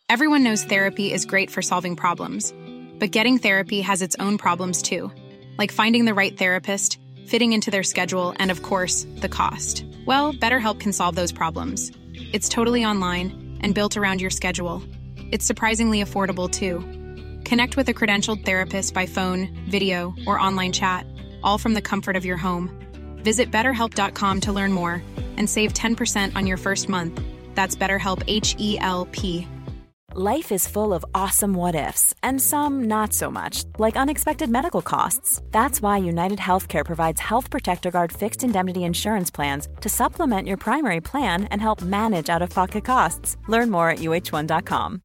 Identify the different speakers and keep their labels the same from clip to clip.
Speaker 1: Everyone knows therapy is great for solving problems, but getting therapy has its own problems too, like finding the right therapist, fitting into their schedule, and of course, the cost. Well, BetterHelp can solve those problems. It's totally online and built around your schedule. It's surprisingly affordable too. Connect with a credentialed therapist by phone, video, or online chat, all from the comfort of your home. Visit BetterHelp.com to learn more and save 10% on your first month. That's BetterHelp, H-E-L-P.
Speaker 2: Life is full of awesome what-ifs, and some not so much, like unexpected medical costs. That's why United Healthcare provides Health Protector Guard fixed indemnity insurance plans to supplement your primary plan and help manage out-of-pocket costs. Learn more at UH1.com.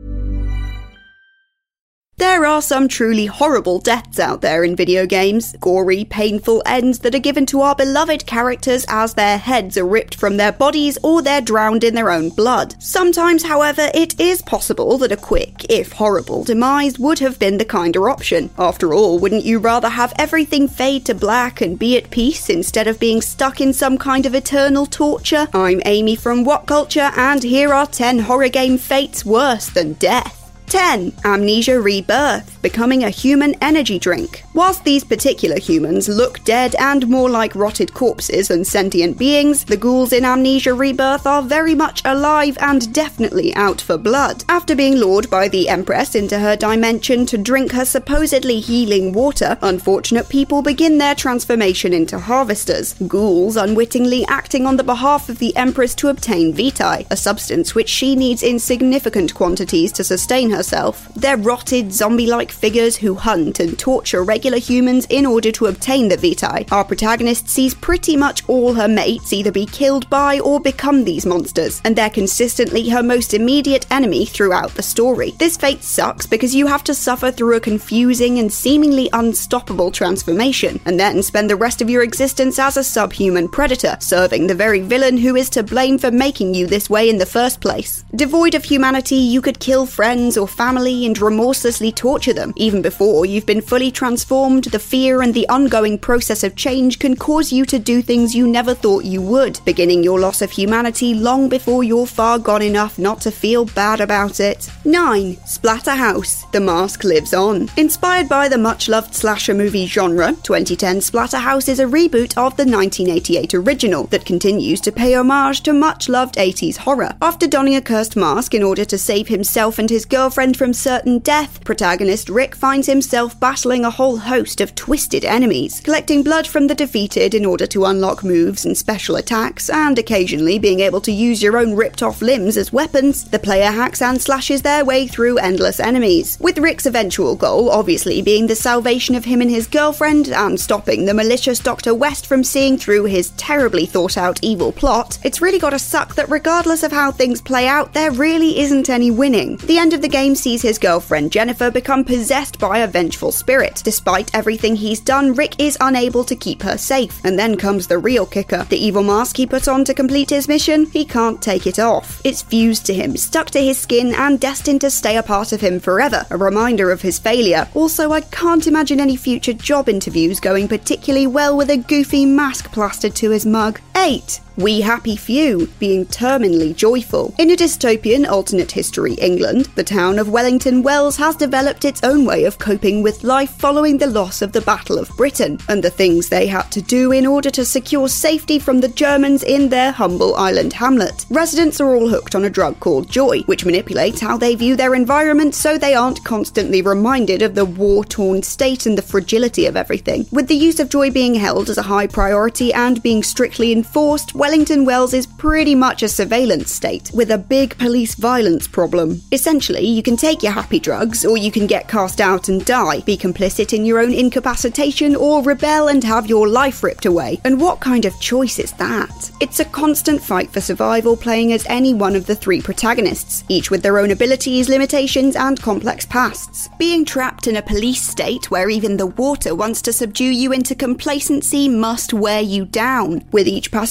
Speaker 3: There are some truly horrible deaths out there in video games, gory, painful ends that are given to our beloved characters as their heads are ripped from their bodies or they're drowned in their own blood. Sometimes, however, it is possible that a quick, if horrible, demise would have been the kinder option. After all, wouldn't you rather have everything fade to black and be at peace instead of being stuck in some kind of eternal torture? I'm Amy from What Culture, and here are 10 horror game fates worse than death. 10. Amnesia Rebirth, becoming a human energy drink. Whilst these particular humans look dead and more like rotted corpses than sentient beings, the ghouls in Amnesia Rebirth are very much alive and definitely out for blood. After being lured by the Empress into her dimension to drink her supposedly healing water, unfortunate people begin their transformation into harvesters, ghouls unwittingly acting on the behalf of the Empress to obtain vitae, a substance which she needs in significant quantities to sustain herself. They're rotted, zombie-like figures who hunt and torture regular humans in order to obtain the vitae. Our protagonist sees pretty much all her mates either be killed by or become these monsters, and they're consistently her most immediate enemy throughout the story. This fate sucks because you have to suffer through a confusing and seemingly unstoppable transformation, and then spend the rest of your existence as a subhuman predator, serving the very villain who is to blame for making you this way in the first place. Devoid of humanity, you could kill friends or family and remorselessly torture them. Even before you've been fully transformed, the fear and the ongoing process of change can cause you to do things you never thought you would, beginning your loss of humanity long before you're far gone enough not to feel bad about it. 9. Splatterhouse, The Mask Lives On. Inspired by the much-loved slasher movie genre, 2010 Splatterhouse is a reboot of the 1988 original that continues to pay homage to much-loved 80s horror. After donning a cursed mask in order to save himself and his girlfriend from certain death, protagonist Rick finds himself battling a whole host of twisted enemies, collecting blood from the defeated in order to unlock moves and special attacks, and occasionally being able to use your own ripped-off limbs as weapons. The player hacks and slashes their way through endless enemies, with Rick's eventual goal obviously being the salvation of him and his girlfriend, and stopping the malicious Dr. West from seeing through his terribly thought-out evil plot. It's really gotta suck that regardless of how things play out, there really isn't any winning. The end of the game sees his girlfriend Jennifer become possessed by a vengeful spirit. Despite everything he's done, Rick is unable to keep her safe. And then comes the real kicker. The evil mask he put on to complete his mission, he can't take it off. It's fused to him, stuck to his skin, and destined to stay a part of him forever, a reminder of his failure. Also, I can't imagine any future job interviews going particularly well with a goofy mask plastered to his mug. 8. We Happy Few, being terminally joyful. In a dystopian alternate history England, the town of Wellington Wells has developed its own way of coping with life following the loss of the Battle of Britain, and the things they had to do in order to secure safety from the Germans in their humble island hamlet. Residents are all hooked on a drug called Joy, which manipulates how they view their environment so they aren't constantly reminded of the war-torn state and the fragility of everything. With the use of Joy being held as a high priority and being strictly enforced, Wellington Wells is pretty much a surveillance state, with a big police violence problem. Essentially, you can take your happy drugs, or you can get cast out and die, be complicit in your own incapacitation, or rebel and have your life ripped away. And what kind of choice is that? It's a constant fight for survival, playing as any one of the 3 protagonists, each with their own abilities, limitations, and complex pasts. Being trapped in a police state where even the water wants to subdue you into complacency must wear you down, with each passing day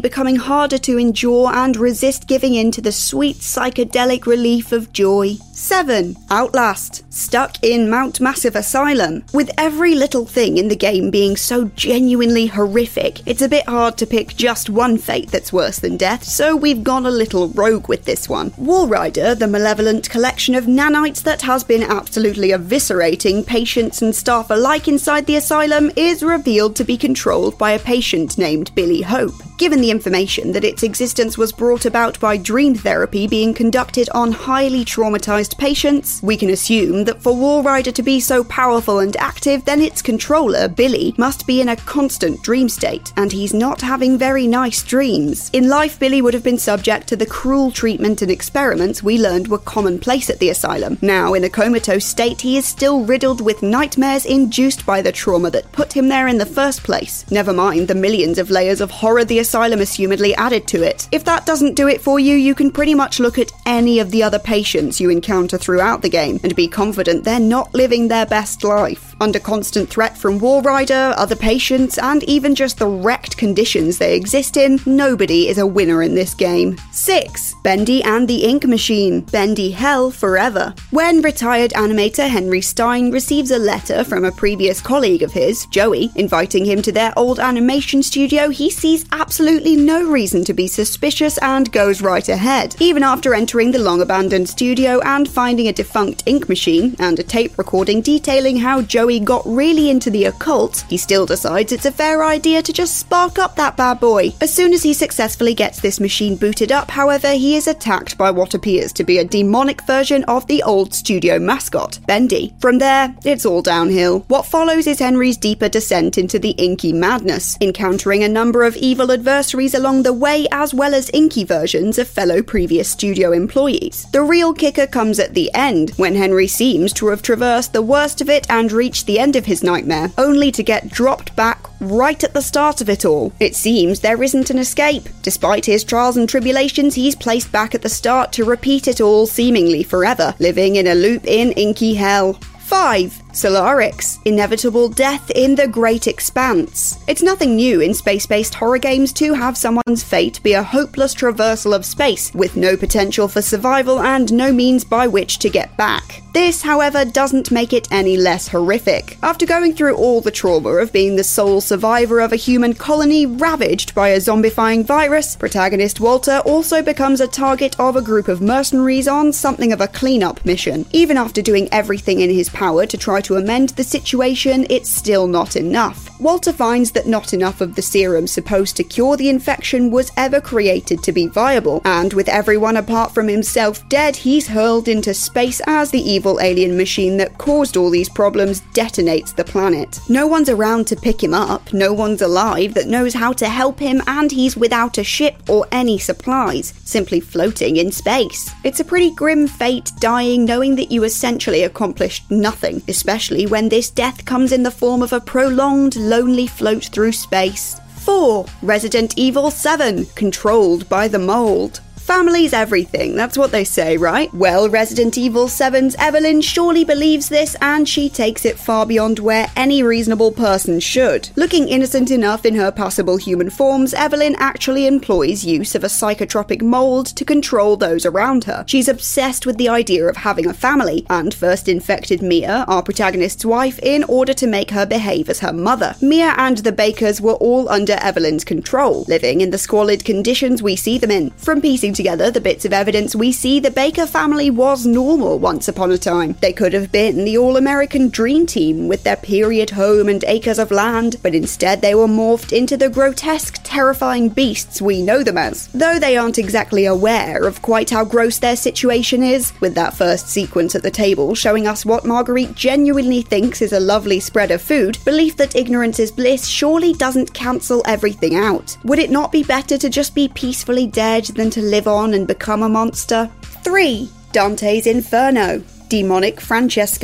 Speaker 3: becoming harder to endure and resist giving in to the sweet psychedelic relief of joy. 7. Outlast. Stuck in Mount Massive Asylum. With every little thing in the game being so genuinely horrific, it's a bit hard to pick just one fate that's worse than death, so we've gone a little rogue with this one. Walrider, the malevolent collection of nanites that has been absolutely eviscerating patients and staff alike inside the asylum, is revealed to be controlled by a patient named Billy Hope. Given the information that its existence was brought about by dream therapy being conducted on highly traumatized patients, we can assume that for Walrider to be so powerful and active, then its controller, Billy, must be in a constant dream state, and he's not having very nice dreams. In life, Billy would have been subject to the cruel treatment and experiments we learned were commonplace at the asylum. Now, in a comatose state, he is still riddled with nightmares induced by the trauma that put him there in the first place. Never mind the millions of layers of horror the asylum assumedly added to it. If that doesn't do it for you, you can pretty much look at any of the other patients you encounter throughout the game and be confident they're not living their best life. Under constant threat from Walrider, other patients, and even just the wrecked conditions they exist in, nobody is a winner in this game. 6. Bendy and the Ink Machine. Bendy Hell Forever. When retired animator Henry Stein receives a letter from a previous colleague of his, Joey, inviting him to their old animation studio, he sees absolutely no reason to be suspicious and goes right ahead. Even after entering the long-abandoned studio and finding a defunct ink machine and a tape recording detailing how Joey got really into the occult, he still decides it's a fair idea to just spark up that bad boy. As soon as he successfully gets this machine booted up, however, he is attacked by what appears to be a demonic version of the old studio mascot, Bendy. From there, it's all downhill. What follows is Henry's deeper descent into the inky madness, encountering a number of evil adversaries along the way, as well as inky versions of fellow previous studio employees. The real kicker comes at the end, when Henry seems to have traversed the worst of it and reached the end of his nightmare, only to get dropped back right at the start of it all. It seems there isn't an escape. Despite his trials and tribulations, he's placed back at the start to repeat it all seemingly forever, living in a loop in inky hell. 5. Solarix. Inevitable death in the Great Expanse. It's nothing new in space-based horror games to have someone's fate be a hopeless traversal of space, with no potential for survival and no means by which to get back. This, however, doesn't make it any less horrific. After going through all the trauma of being the sole survivor of a human colony ravaged by a zombifying virus, protagonist Walter also becomes a target of a group of mercenaries on something of a cleanup mission. Even after doing everything in his power to try to amend the situation, it's still not enough. Walter finds that not enough of the serum supposed to cure the infection was ever created to be viable, and with everyone apart from himself dead, he's hurled into space as the evil alien machine that caused all these problems detonates the planet. No one's around to pick him up, no one's alive that knows how to help him, and he's without a ship or any supplies, simply floating in space. It's a pretty grim fate, dying knowing that you essentially accomplished nothing, especially when this death comes in the form of a prolonged, lonely float through space. 4. Resident Evil 7. Controlled by the Mold. Family's everything, that's what they say, right? Well, Resident Evil 7's Evelyn surely believes this, and she takes it far beyond where any reasonable person should. Looking innocent enough in her passable human forms, Evelyn actually employs use of a psychotropic mold to control those around her. She's obsessed with the idea of having a family, and first infected Mia, our protagonist's wife, in order to make her behave as her mother. Mia and the Bakers were all under Evelyn's control, living in the squalid conditions we see them in. From piecing together the bits of evidence we see, the Baker family was normal once upon a time. They could have been the all-American dream team with their period home and acres of land, but instead they were morphed into the grotesque, terrifying beasts we know them as. Though they aren't exactly aware of quite how gross their situation is, with that first sequence at the table showing us what Marguerite genuinely thinks is a lovely spread of food, belief that ignorance is bliss surely doesn't cancel everything out. Would it not be better to just be peacefully dead than to live on and become a monster? 3. Dante's Inferno. Demonic Francesco.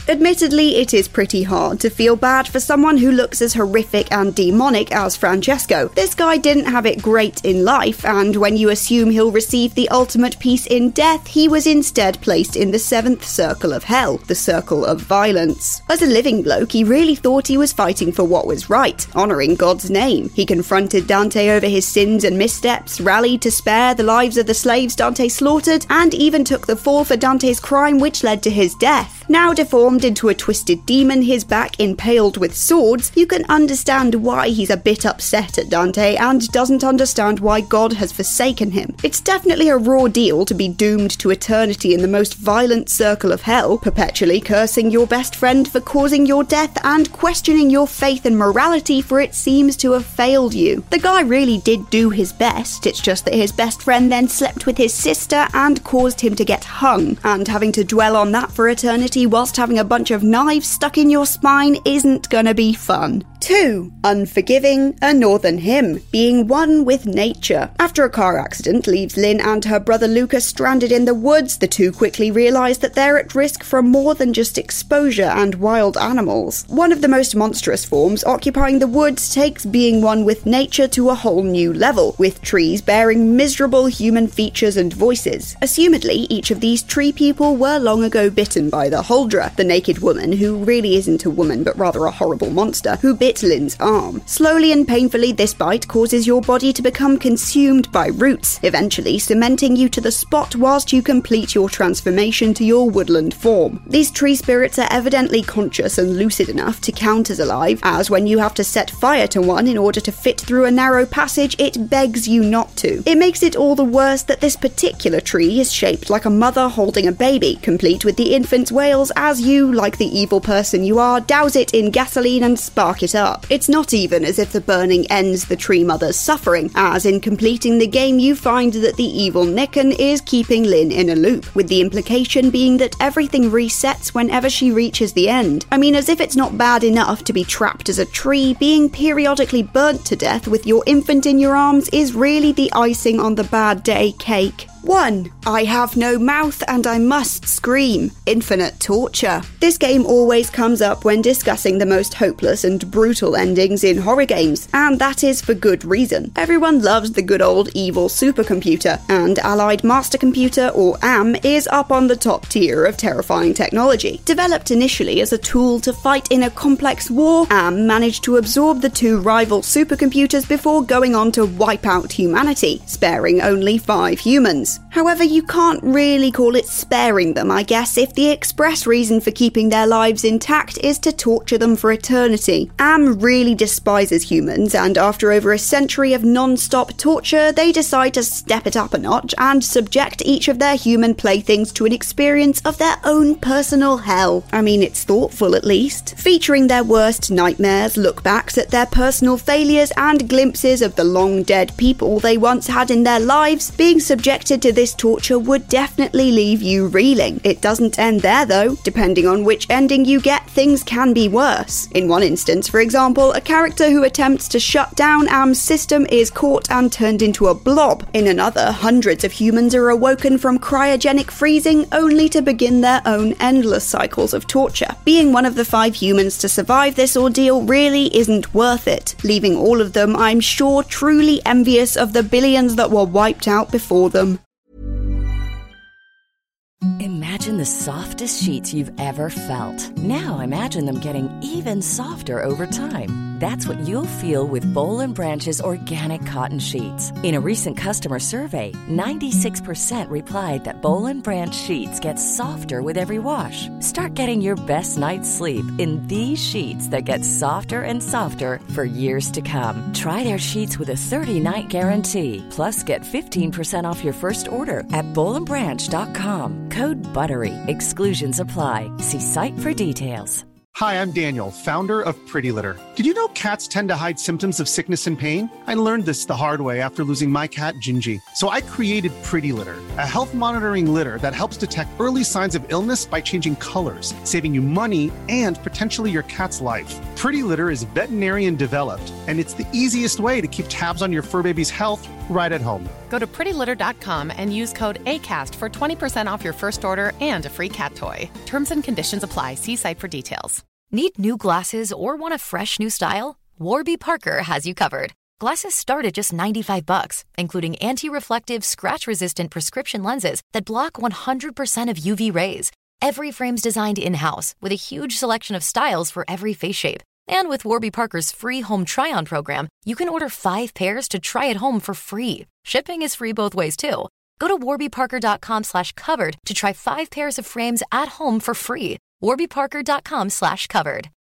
Speaker 3: Admittedly, it is pretty hard to feel bad for someone who looks as horrific and demonic as Francesco. This guy didn't have it great in life, and when you assume he'll receive the ultimate peace in death, he was instead placed in the 7th circle of hell, the circle of violence. As a living bloke, he really thought he was fighting for what was right, honouring God's name. He confronted Dante over his sins and missteps, rallied to spare the lives of the slaves Dante slaughtered, and even took the fall for Dante's crime which led to his death. Now deformed into a twisted demon, his back impaled with swords, you can understand why he's a bit upset at Dante and doesn't understand why God has forsaken him. It's definitely a raw deal to be doomed to eternity in the most violent circle of hell, perpetually cursing your best friend for causing your death and questioning your faith and morality for it seems to have failed you. The guy really did do his best, it's just that his best friend then slept with his sister and caused him to get hung, and having to dwell on that for eternity whilst having a bunch of knives stuck in your spine isn't gonna be fun. 2. Unforgiving, a northern hymn, being one with nature. After a car accident leaves Lynn and her brother Luca stranded in the woods, the two quickly realise that they're at risk from more than just exposure and wild animals. One of the most monstrous forms occupying the woods takes being one with nature to a whole new level, with trees bearing miserable human features and voices. Assumedly, each of these tree people were long ago bitten by the Huldra, the naked woman who really isn't a woman but rather a horrible monster, who bit Lynn's arm. Slowly and painfully, this bite causes your body to become consumed by roots, eventually cementing you to the spot whilst you complete your transformation to your woodland form. These tree spirits are evidently conscious and lucid enough to count as alive, as when you have to set fire to one in order to fit through a narrow passage, it begs you not to. It makes it all the worse that this particular tree is shaped like a mother holding a baby, complete with the infant's wails as you, like the evil person you are, douse it in gasoline and spark it up. It's not even as if the burning ends the tree mother's suffering, as in completing the game you find that the evil Nickon is keeping Lynn in a loop, with the implication being that everything resets whenever she reaches the end. I mean, as if it's not bad enough to be trapped as a tree, being periodically burnt to death with your infant in your arms is really the icing on the bad day cake. 1. I have no mouth and I must scream. Infinite torture. This game always comes up when discussing the most hopeless and brutal endings in horror games, and that is for good reason. Everyone loves the good old evil supercomputer, and Allied Master Computer, or AM, is up on the top tier of terrifying technology. Developed initially as a tool to fight in a complex war, AM managed to absorb the two rival supercomputers before going on to wipe out humanity, sparing only 5 humans. However, you can't really call it sparing them, I guess, if the express reason for keeping their lives intact is to torture them for eternity. AM really despises humans, and after over a century of non-stop torture, they decide to step it up a notch and subject each of their human playthings to an experience of their own personal hell. I mean, it's thoughtful at least. Featuring their worst nightmares, look-backs at their personal failures, and glimpses of the long-dead people they once had in their lives, being subjected to this torture would definitely leave you reeling. It doesn't end there though. Depending on which ending you get, things can be worse. In one instance, for example, a character who attempts to shut down AM's system is caught and turned into a blob. In another, hundreds of humans are awoken from cryogenic freezing only to begin their own endless cycles of torture. Being one of the 5 humans to survive this ordeal really isn't worth it, leaving all of them, I'm sure, truly envious of the billions that were wiped out before them.
Speaker 4: Imagine the softest sheets you've ever felt. Now imagine them getting even softer over time. That's what you'll feel with Boll & Branch's organic cotton sheets. In a recent customer survey, 96% replied that Boll & Branch sheets get softer with every wash. Start getting your best night's sleep in these sheets that get softer and softer for years to come. Try their sheets with a 30-night guarantee. Plus, get 15% off your first order at bollandbranch.com. Code BUTTERY. Exclusions apply. See site for details.
Speaker 5: Hi, I'm Daniel, founder of Pretty Litter. Did you know cats tend to hide symptoms of sickness and pain? I learned this the hard way after losing my cat, Gingy. So I created Pretty Litter, a health monitoring litter that helps detect early signs of illness by changing colors, saving you money and potentially your cat's life. Pretty Litter is veterinarian developed, and it's the easiest way to keep tabs on your fur baby's health right at home.
Speaker 6: Go to prettylitter.com and use code ACAST for 20% off your first order and a free cat toy. Terms and conditions apply. See site for details.
Speaker 7: Need new glasses or want a fresh new style? Warby Parker has you covered. Glasses start at just $95, including anti-reflective, scratch-resistant prescription lenses that block 100% of UV rays. Every frame's designed in-house with a huge selection of styles for every face shape. And with Warby Parker's free home try-on program, you can order 5 pairs to try at home for free. Shipping is free both ways, too. Go to warbyparker.com/covered to try 5 pairs of frames at home for free. warbyparker.com/covered.